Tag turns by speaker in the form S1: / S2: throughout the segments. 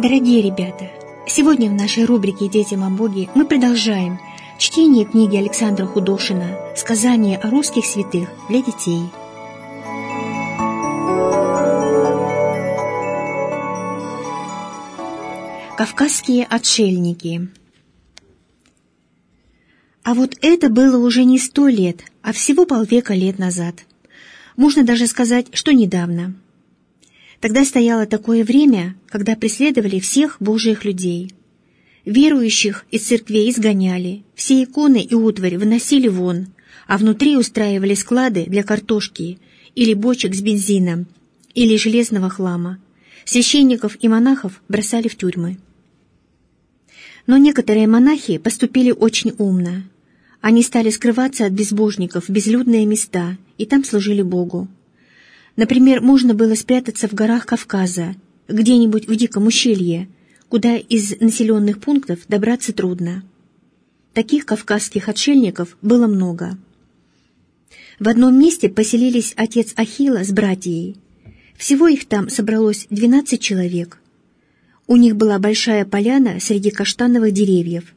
S1: Дорогие ребята, сегодня в нашей рубрике «Детям о Боге» мы продолжаем чтение книги Александра Худошина «Сказания о русских святых для детей». Кавказские отшельники. А вот это было уже не 100 лет, а всего полвека лет назад. Можно даже сказать, что недавно. Тогда стояло такое время, когда преследовали всех божьих людей. Верующих из церквей изгоняли, все иконы и утварь выносили вон, а внутри устраивали склады для картошки или бочек с бензином, или железного хлама. Священников и монахов бросали в тюрьмы. Но некоторые монахи поступили очень умно. Они стали скрываться от безбожников в безлюдные места и там служили Богу. Например, можно было спрятаться в горах Кавказа, где-нибудь в диком ущелье, куда из населенных пунктов добраться трудно. Таких кавказских отшельников было много. В одном месте поселились отец Ахилла с братьей. Всего их там собралось 12 человек. У них была большая поляна среди каштановых деревьев.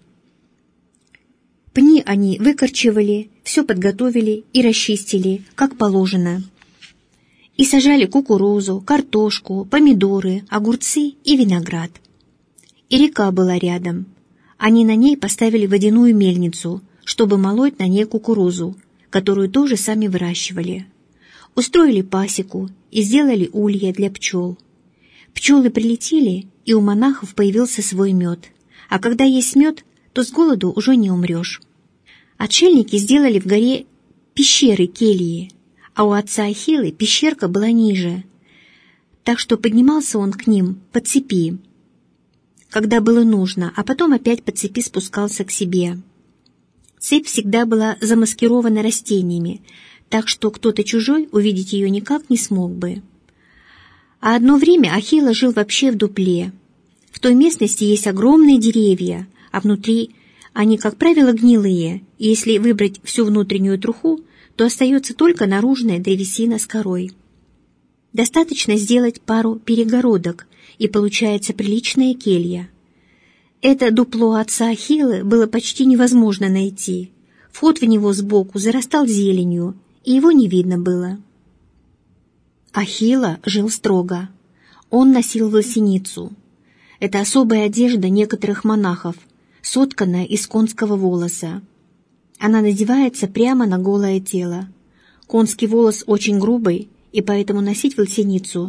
S1: Пни они выкорчевали, все подготовили и расчистили, как положено. И сажали кукурузу, картошку, помидоры, огурцы и виноград. И река была рядом. Они на ней поставили водяную мельницу, чтобы молоть на ней кукурузу, которую тоже сами выращивали. Устроили пасеку и сделали улья для пчел. Пчелы прилетели, и у монахов появился свой мед. А когда есть мед, то с голоду уже не умрешь. Отшельники сделали в горе пещеры кельи, а у отца Ахиллы пещерка была ниже, так что поднимался он к ним по цепи, когда было нужно, а потом опять по цепи спускался к себе. Цепь всегда была замаскирована растениями, так что кто-то чужой увидеть ее никак не смог бы. А одно время Ахилла жил вообще в дупле. В той местности есть огромные деревья, а внутри они, как правило, гнилые, и если выбрать всю внутреннюю труху, то остается только наружная древесина с корой. Достаточно сделать пару перегородок, и получается приличная келья. Это дупло отца Ахиллы было почти невозможно найти. Вход в него сбоку зарастал зеленью, и его не видно было. Ахилла жил строго. Он носил волосиницу. Это особая одежда некоторых монахов, сотканная из конского волоса. Она надевается прямо на голое тело. Конский волос очень грубый, и поэтому носить волосиницу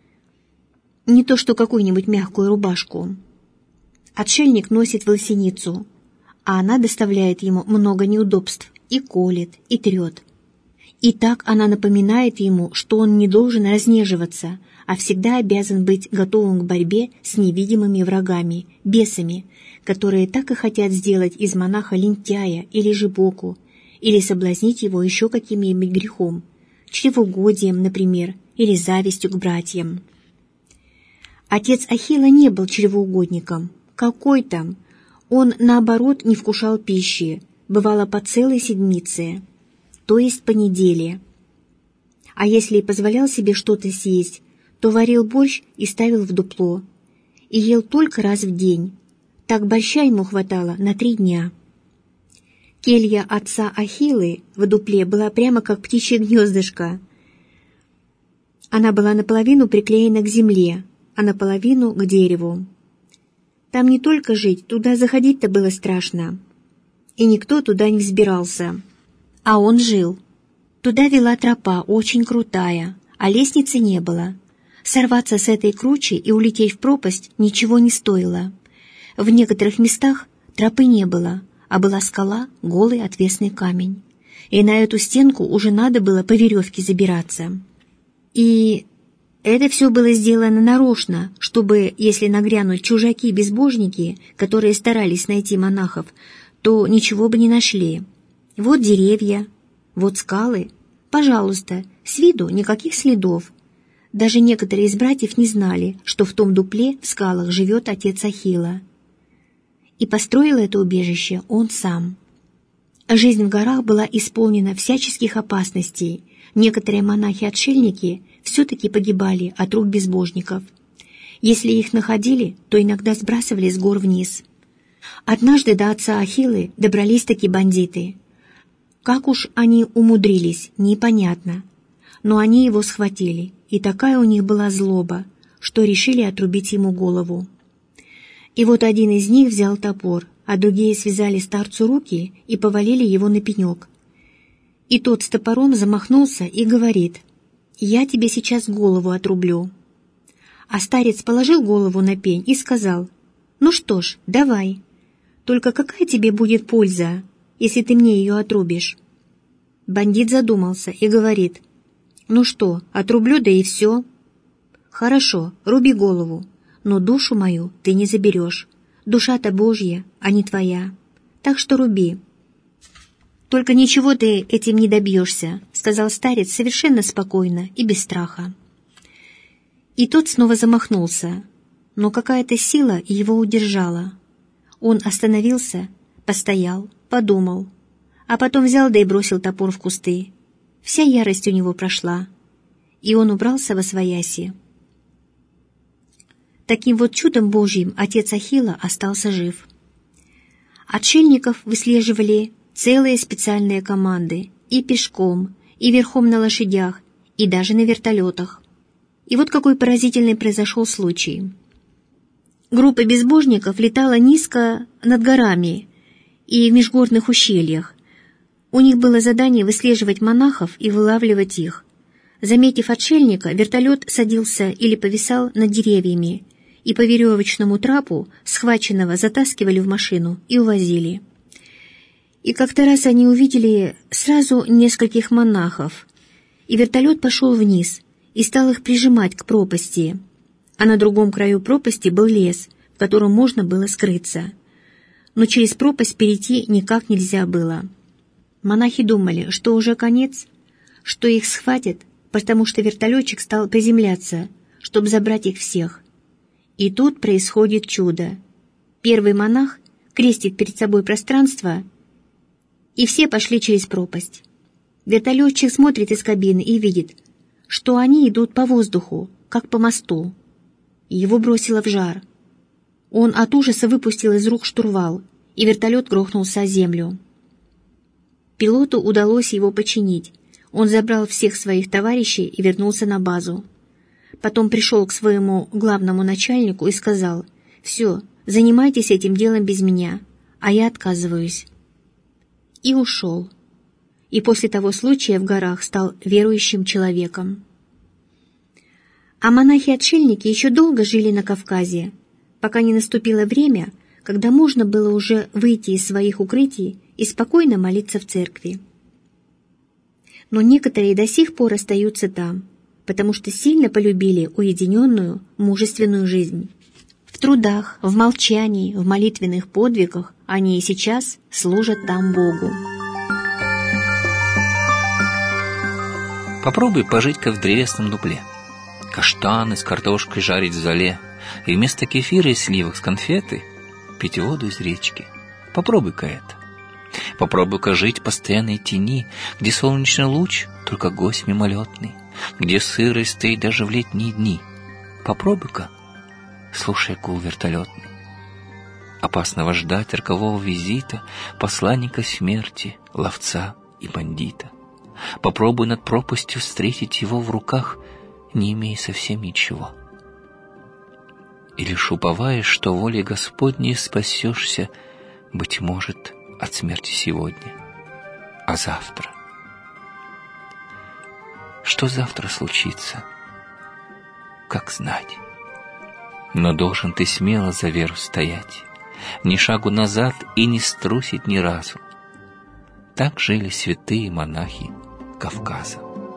S1: не то что какую-нибудь мягкую рубашку. Отшельник носит волосиницу, а она доставляет ему много неудобств и колет, и трет. И так она напоминает ему, что он не должен разнеживаться, а всегда обязан быть готовым к борьбе с невидимыми врагами, бесами, которые так и хотят сделать из монаха лентяя или жебоку, или соблазнить его еще каким-нибудь грехом, чревоугодием, например, или завистью к братьям. Отец Ахилла не был чревоугодником. Какой там? Он, наоборот, не вкушал пищи, бывало по целой седмице, то есть по неделе. А если и позволял себе что-то съесть, то варил борщ и ставил в дупло, и ел только раз в день. Так борща ему хватало на 3 дня. Келья отца Ахиллы в дупле была прямо как птичье гнездышко. Она была наполовину приклеена к земле, а наполовину к дереву. Там не только жить, туда заходить-то было страшно. И никто туда не взбирался. А он жил. Туда вела тропа, очень крутая, а лестницы не было. Сорваться с этой кручи и улететь в пропасть ничего не стоило. В некоторых местах тропы не было, а была скала, голый отвесный камень. И на эту стенку уже надо было по веревке забираться. И это все было сделано нарочно, чтобы, если нагрянут чужаки-безбожники, которые старались найти монахов, то ничего бы не нашли. Вот деревья, вот скалы. Пожалуйста, с виду никаких следов. Даже некоторые из братьев не знали, что в том дупле в скалах живет отец Ахилла. И построил это убежище он сам. Жизнь в горах была исполнена всяческих опасностей. Некоторые монахи-отшельники все-таки погибали от рук безбожников. Если их находили, то иногда сбрасывали с гор вниз. Однажды до отца Ахиллы добрались такие бандиты. Как уж они умудрились, непонятно. Но они его схватили, и такая у них была злоба, что решили отрубить ему голову. И вот один из них взял топор, а другие связали старцу руки и повалили его на пенек. И тот с топором замахнулся и говорит: «Я тебе сейчас голову отрублю». А старец положил голову на пень и сказал: «Ну что ж, давай. Только какая тебе будет польза, если ты мне ее отрубишь?» Бандит задумался и говорит: «Ну что, отрублю, да и все». «Хорошо, руби голову, но душу мою ты не заберешь. Душа-то Божья, а не твоя. Так что руби». «Только ничего ты этим не добьешься», — сказал старец совершенно спокойно и без страха. И тот снова замахнулся, но какая-то сила его удержала. Он остановился, постоял, подумал, а потом взял да и бросил топор в кусты. Вся ярость у него прошла, и он убрался восвояси. Таким вот чудом Божьим отец Ахилла остался жив. Отшельников выслеживали целые специальные команды и пешком, и верхом на лошадях, и даже на вертолетах. И вот какой поразительный произошел случай. Группа безбожников летала низко над горами и в межгорных ущельях. У них было задание выслеживать монахов и вылавливать их. Заметив отшельника, вертолет садился или повисал над деревьями, и по веревочному трапу схваченного затаскивали в машину и увозили. И как-то раз они увидели сразу нескольких монахов, и вертолет пошел вниз и стал их прижимать к пропасти, а на другом краю пропасти был лес, в котором можно было скрыться. Но через пропасть перейти никак нельзя было. Монахи думали, что уже конец, что их схватят, потому что вертолетчик стал приземляться, чтобы забрать их всех. И тут происходит чудо. Первый монах крестит перед собой пространство, и все пошли через пропасть. Вертолетчик смотрит из кабины и видит, что они идут по воздуху, как по мосту. Его бросило в жар. Он от ужаса выпустил из рук штурвал, и вертолет грохнулся о землю. Пилоту удалось его починить. Он забрал всех своих товарищей и вернулся на базу. Потом пришел к своему главному начальнику и сказал: «Все, занимайтесь этим делом без меня, а я отказываюсь». И ушел. И после того случая в горах стал верующим человеком. А монахи-отшельники еще долго жили на Кавказе, пока не наступило время, когда можно было уже выйти из своих укрытий и спокойно молиться в церкви. Но некоторые до сих пор остаются там, потому что сильно полюбили уединенную, мужественную жизнь. В трудах, в молчании, в молитвенных подвигах они и сейчас служат там Богу.
S2: Попробуй пожить-ка в древесном дупле. Каштаны с картошкой жарить в золе, и вместо кефира и сливок с конфеты пить воду из речки. Попробуй-ка это. Попробуй-ка жить в постоянной тени, где солнечный луч — только гость мимолетный, где сырость стоит даже в летние дни. Попробуй-ка, слушай гул вертолетный. Опасного ждать рокового визита посланника смерти, ловца и бандита. Попробуй над пропастью встретить его в руках, не имея совсем ничего. И лишь уповаешь, что волей Господней спасешься, быть может, от смерти сегодня. А завтра? Что завтра случится? Как знать? Но должен ты смело за веру стоять, ни шагу назад и не струсить ни разу. Так жили святые монахи Кавказа.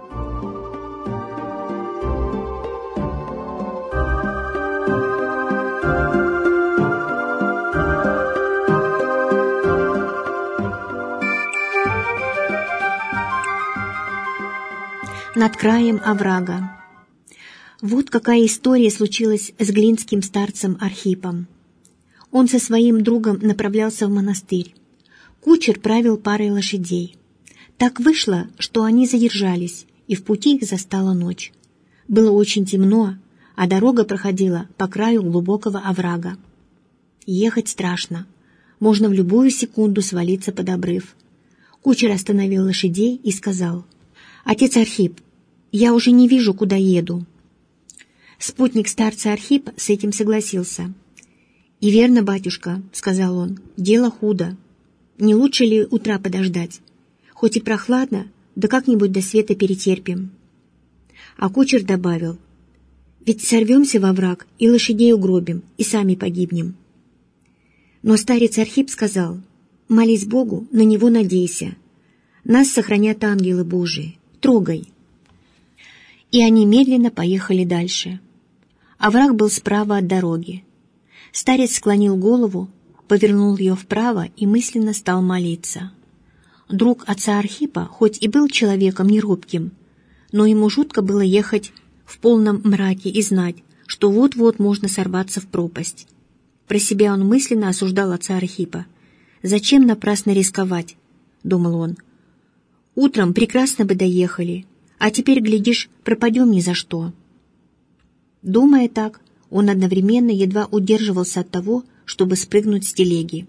S1: Над краем оврага. Вот какая история случилась с глинским старцем Архипом. Он со своим другом направлялся в монастырь. Кучер правил парой лошадей. Так вышло, что они задержались, и в пути их застала ночь. Было очень темно, а дорога проходила по краю глубокого оврага. Ехать страшно. Можно в любую секунду свалиться под обрыв. Кучер остановил лошадей и сказал: «Отец Архип, я уже не вижу, куда еду». Спутник старца Архипа с этим согласился. «И верно, батюшка», — сказал он, — «дело худо. Не лучше ли утра подождать? Хоть и прохладно, да как-нибудь до света перетерпим». А кучер добавил: «Ведь сорвемся во враг и лошадей угробим, и сами погибнем». Но старец Архип сказал: «Молись Богу, на него надейся. Нас сохранят ангелы Божии. Трогай». И они медленно поехали дальше. Овраг был справа от дороги. Старец склонил голову, повернул ее вправо и мысленно стал молиться. Друг отца Архипа хоть и был человеком неробким, но ему жутко было ехать в полном мраке и знать, что вот-вот можно сорваться в пропасть. Про себя он мысленно осуждал отца Архипа. «Зачем напрасно рисковать?» — думал он. «Утром прекрасно бы доехали, а теперь, глядишь, пропадем ни за что». Думая так, он одновременно едва удерживался от того, чтобы спрыгнуть с телеги.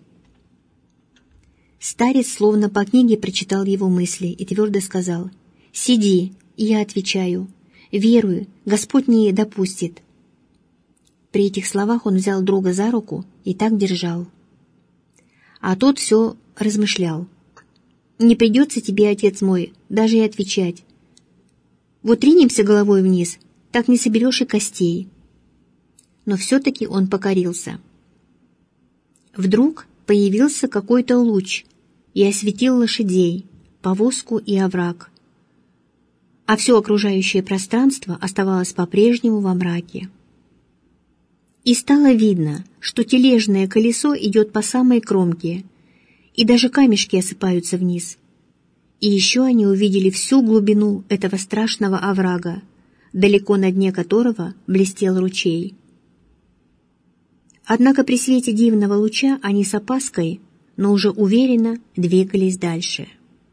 S1: Старец словно по книге прочитал его мысли и твердо сказал: «Сиди, и я отвечаю. Верую, Господь не допустит». При этих словах он взял друга за руку и так держал. А тот все размышлял. «Не придется тебе, отец мой, даже и отвечать. Вот ринемся головой вниз, так не соберешь и костей». Но все-таки он покорился. Вдруг появился какой-то луч и осветил лошадей, повозку и овраг. А все окружающее пространство оставалось по-прежнему во мраке. И стало видно, что тележное колесо идет по самой кромке, и даже камешки осыпаются вниз. И еще они увидели всю глубину этого страшного оврага, далеко на дне которого блестел ручей. Однако при свете дивного луча они с опаской, но уже уверенно двигались дальше.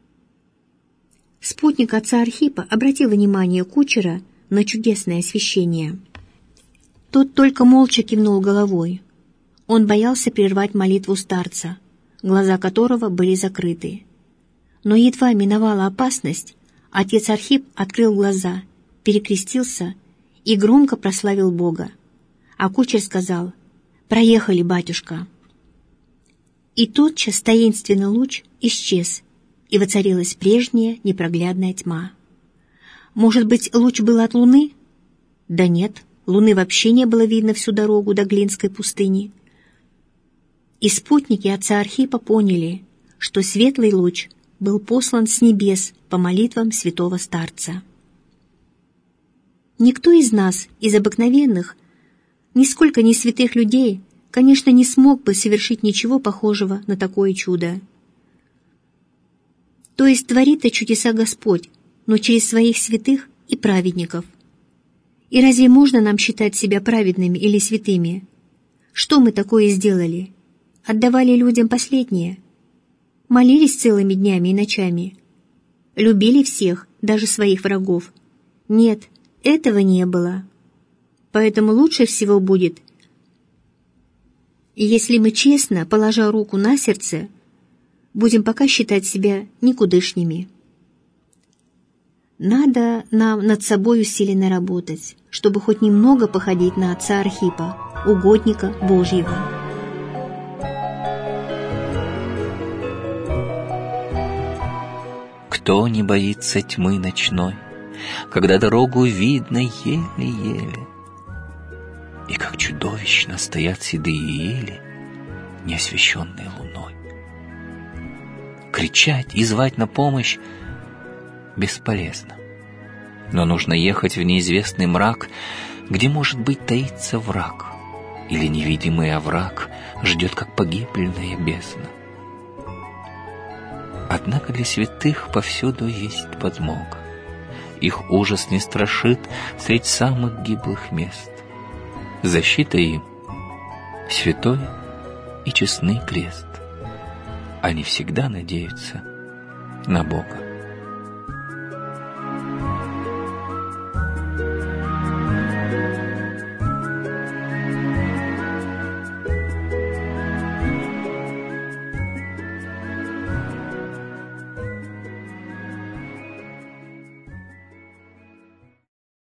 S1: Спутник отца Архипа обратил внимание кучера на чудесное освещение. Тот только молча кивнул головой. Он боялся прервать молитву старца, глаза которого были закрыты. Но едва миновала опасность, отец Архип открыл глаза, перекрестился и громко прославил Бога. А кучер сказал: «Проехали, батюшка». И тотчас таинственный луч исчез, и воцарилась прежняя непроглядная тьма. Может быть, луч был от луны? Да нет, луны вообще не было видно всю дорогу до Глинской пустыни. И спутники отца Архипа поняли, что светлый луч был послан с небес по молитвам святого старца. Никто из нас, из обыкновенных, нисколько не святых людей, конечно, не смог бы совершить ничего похожего на такое чудо. То есть творит-то чудеса Господь, но через своих святых и праведников. И разве можно нам считать себя праведными или святыми? Что мы такое сделали? Отдавали людям последнее? Молились целыми днями и ночами? Любили всех, даже своих врагов? Нет, этого не было. Поэтому лучше всего будет, если мы честно, положа руку на сердце, будем пока считать себя никудышними. Надо нам над собой усиленно работать, чтобы хоть немного походить на отца Архипа, угодника Божьего.
S2: Кто не боится тьмы ночной, когда дорогу видно еле-еле? И как чудовищно стоят седые ели, не освещенные луной. Кричать и звать на помощь бесполезно. Но нужно ехать в неизвестный мрак, где, может быть, таится враг, или невидимый овраг ждет, как погибельная бездна. Однако для святых повсюду есть подмога. Их ужас не страшит средь самых гиблых мест. Защита им — святой и честный крест. Они всегда надеются на Бога.